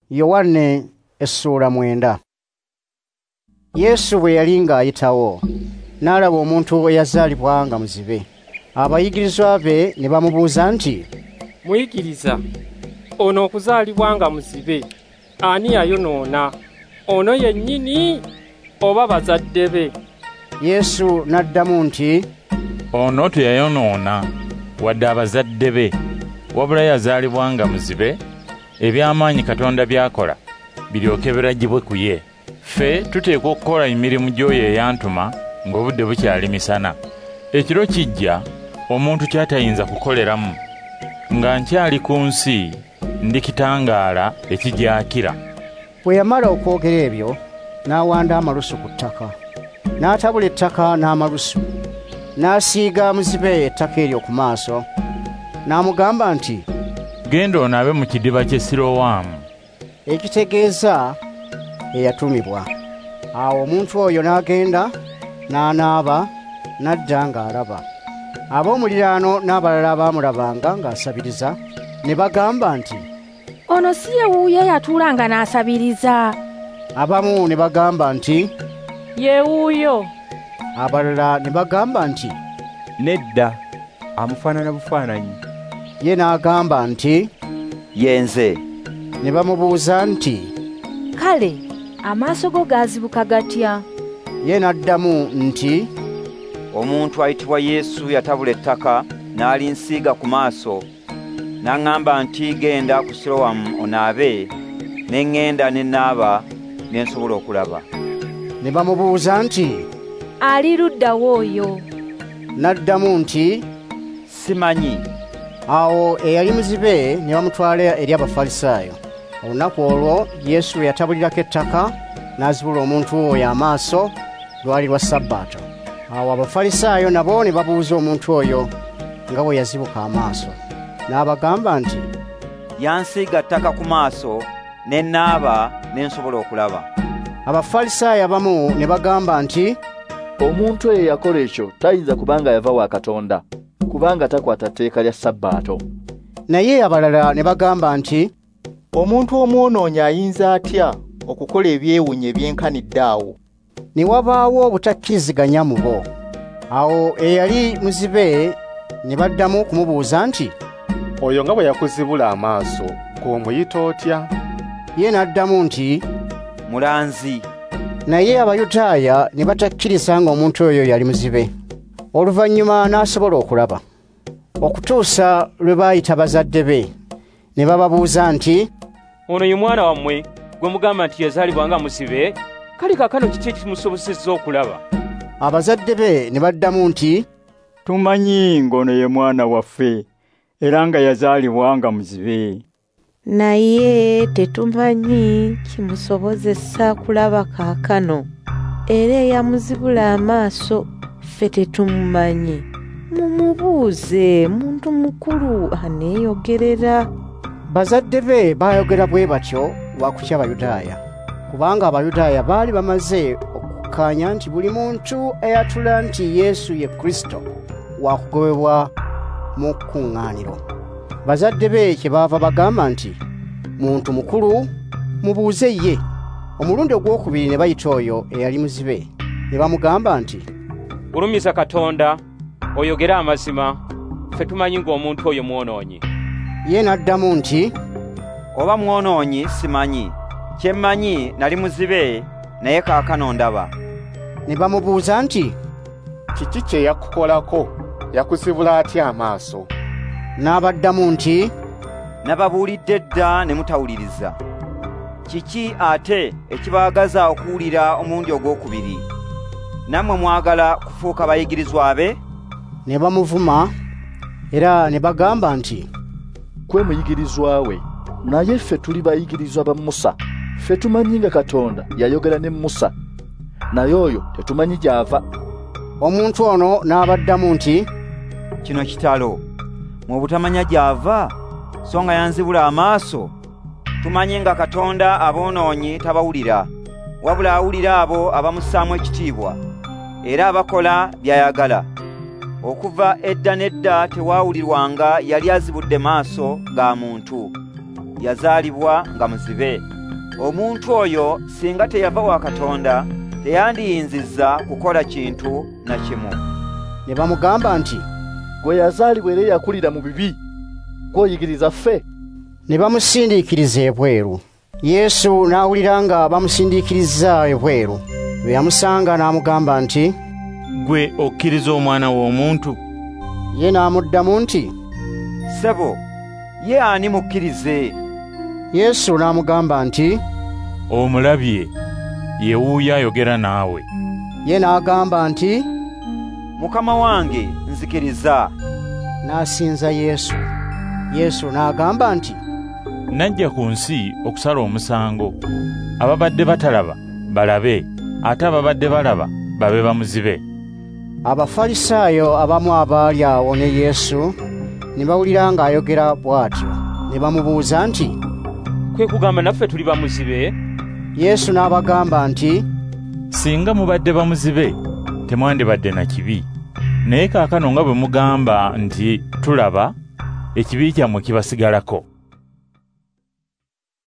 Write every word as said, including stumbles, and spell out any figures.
Yohane essula mwenda. Yesu bwe yali ng'ayitawo n'alaba omuntu eyazaalibwa nga muzibe. Abayigirizwa be ne bamubuuza nti, Muyigiriza, ono okuzaalibwa nga muzibe, ani yayonoona, ono yennyini oba bazadde be? Yesu n'addamu nti, Ono teyayonoona wadde abazadde be, wabula yazaalibwa nga muzibe, eby'amaanyi Katonda by'akola biryoke biragibwe ku ye. Ffe tuteekwa okukola emirimu gy'oyo eyantuma ng'obudde bukyali misana. Ekiro kijja omuntu ky'atayinza kukoleramu. Nga nkyali ku nsi ndikitangaala ekijakira. Bwe yamala okwogera ebyo n'awanda amalusu ku ttaka, n'atabula ettaka n'amalusu, n'asiiga muzibe ettaka eryo ku maaso, n'amugamba nti, Genda onaabe mu kidiba ky'e Sirowamu, ekitegeeza eyatumibwa. Awo omuntu oyo n'agenda n'anaaba, n'adda ng'alaba. Ab'omuliraano n'abalala abaamulabanga ng'asabiriza ne bagamba nti, Ono si ye wuuyo eyatuulanga n'asabiriza? Abamu ne bagamba nti, Ye wuuyo. Abalala ne bagamba nti, Nedda, amufaanana bufaananyi. Ye n'agamba nti, Yenze. Ne bamubuuza nti, Kale, amaaso go gaazibuka gatya? Ye n'addamu nti, Omuntu ayitibwa Yesu yatabula ettaka n'alinsiiga ku maaso, n'aŋŋamba nti genda ku Sirowamu onaabe, ne ŋŋenda ne naaba ne nsobola okulaba. Ne bamubuuza nti, Ali luddawo oyo? N'addamu nti, Simanyi. Awo eyali muzibe ne bamutwala eri Abafalisaayo. Olunaku olwo Yesu yatabulirako ettaka n'azibula omuntu oyo amaaso, lwali lwa Ssabbiiti. Awo Abafalisaayo nabo ne babuuza omuntu oyo nga bwe yazibuka amaaso. N'abagamba nti, Yansiiga ttaka ku maaso, ne naaba ne nsobola okulaba. Abafalisaayo abamu ne bagamba nti, Omuntu oyo yakola ekyo tayinza kubanga yava wa Katonda, kubanga takwata tteeka lya Ssabbiiti. Naye abalala ne bagamba nti, Omuntu omwonoonyi ayinza atya okukola ebyewuunyo ebyenkanidde awo? Ne wabaawo obutakkiriziganya mu bo. Awo eyali muzibe ne baddamu kumubuuza nti, Oyo nga bwe yakuzibula amaaso, gw'omuyita otya? Ye n'addamu nti, Mulanzi. Naye Abayudaaya ne batakkiriza ng'omuntu oyo yali muzibe. Oluvannyuma n'asobola okulaba. Okutuusa lwe baayita bazadde be, ne bababuuza nti, Ono ye mwana wammwe gwe mugamba nti yazaalibwa nga muzibe? Kale kaakano kiki ekimusobozesezza okulaba? Abazadde be ne baddamu nti, Tumanyi ng'ono ye mwana waffe, era nga yazaalibwa nga muzibe. Naye tetumanyi kimusobozesa kulaba kaakano, era eyamuzibula amaaso ffe tetumumanyi. Mumubuuze, muntu mukulu aneeyogerera. Bazadde be baayogera bwe batyo lwakutya Abayudaaya, kubanga Abayudaaya baali bamaze okukkaanya nti buli muntu eyatula nti Yesu ye Kristo wakugobebwa mu kkuŋŋaaniro. Bazadde be kyebaava bagamba nti, Muntu mukulu, mubuuze ye. Omulundi ogwokubiri ne bayita oyo eyali muzibe, ne bamugamba nti, Olumiza Katonda, oyogere amazima, ffe tumanyi ng'omuntu oyo mwonoonyi. Ye n'addamu nti, Oba mwonoonyi simanyi, kye mmanyi nali muzibe, naye kaakano ndaba. Ne bamubuuza nti, Kiki kye yakukolako? Yakuzibula atya amaaso? N'abaddamu nti, Nababuulidde dda ne mutawuliriza. Kiki ate ekibaagaza okuwulira omulundi ogwokubiri? Nammwe mwagala kufuuka bayigirizwa be? Ne bamuvuma era ne bagamba nti, Gwe muyigirizwa we, naye ffe tuli bayigirizwa ba Musa. Ffe tumanyi nga Katonda yayogera ne Musa, naye oyo tetumanyi gy'ava. Omuntu ono n'abaddamu nti, Kino kitalo, mu butamanya gy'ava, so nga yanzibula amaaso. Tumanyi nga Katonda aboonoonyi tabawulira, wabula awulira abo abamussaamu ekitiibwa, era abakola by'ayagala. Okuva edda n'edda tewaawulirwanga yali azibudde maaso ga muntu, yazaalibwa nga muzibe. omuntu oyo singa teyava wa Katonda teyandiyinzizza kukola kintu na kimu. Ne bamugamba nti, gwe yazaalibwa era yakulira mu bibi, gw'oyigiriza ffe. Ne bamusindiikiriza ebweru. Yesu n'awulira nga bamusindiikiriza ebweru. Bwe yamusanga n'amugamba nti, gwe okkiriza omwana w'omuntu? Ye n'amuddamu nti, ssebo, ye ani mukkirize? Yesu n'amugamba nti, omulabye, ye wuuyo ayogera naawe. Ye n'agamba nti, Mukama wange, nzikiriza. N'asinza Yesu. Yesu n'agamba nti, najja ku nsi okusala omusango, ababadde batalaba balabe, ate ababadde balaba babe bamuzibe. Abafalisaayo abamu abaali awo ne Yesu ne bawulira ng'ayogera bw'atyo, ne bamubuuza nti, kwe kugamba naffe tuli bamuzibe? Yesu n'abagamba nti, singa mubadde bamuzibe temwandibadde na kibi, naye kaakano nga bwe mugamba nti tulaba, ekibi kyammwe kibasigalako.